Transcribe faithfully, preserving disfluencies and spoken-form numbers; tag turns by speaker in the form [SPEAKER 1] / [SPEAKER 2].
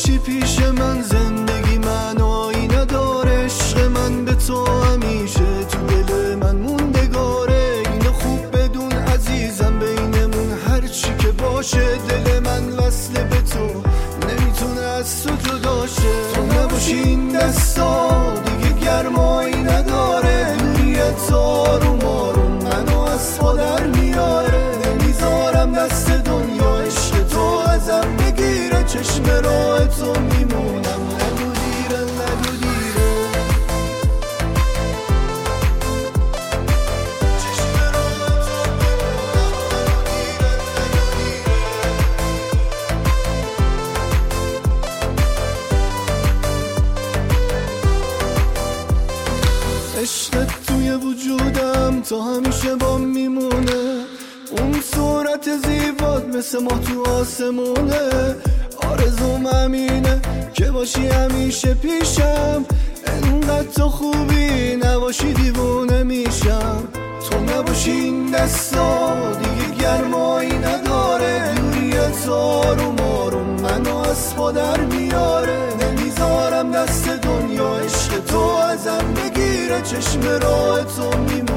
[SPEAKER 1] باشی پیش من زندگی معنایی نداره. عشق من به تو همیشه تو دل من موندگاره. اینو خوب بدون عزیزم بینمون هرچی که باشه دل من وصل به تو نمیتونه از تو جدا شه. تو نباشی این دستا دیگه گرمایی نداره. دوری تو آروم آروم منو از پا در میاره. نمیذارم دست دنیا عشق تو ازم بگیره. چشم راه تو میمونم نگو دیره نگو دیره. چشم راه تو میمونم نگو دیره نگو دیره. عشقت توی وجودم تا همیشه با میمونه. اون صورت زیبات مثل ما تو آسمونه. آرزوم همینه که باشی همیشه پیشم. انقدر تو خوبی نباشی دیوونه میشم. تو نباشی این دستا دیگه گرمایی نداره. دوری تو آروم آروم منو از پا در میاره. نمیذارم دست دنیا عشق تو ازم بگیره. چشم راه تو میمونه